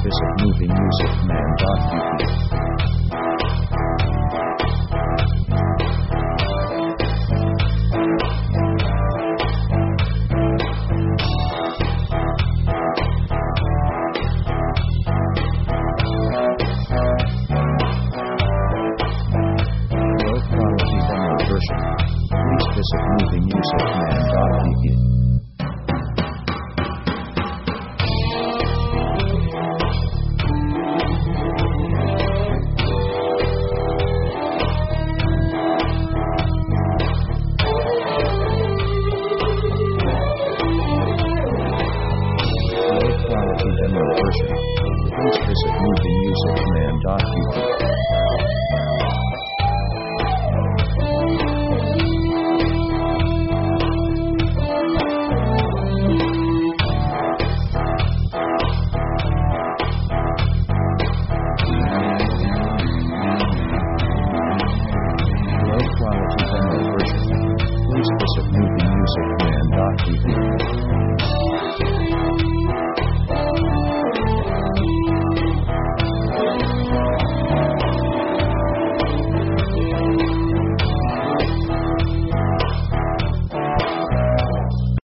visit moviemusiccommand.vp. Low quality demo version. Please visit moviemusiccommand.vp. Low quality demo version. Please visit moviemusiccommand.vp. Low quality demo version. Please visit moviemusiccommand.vp.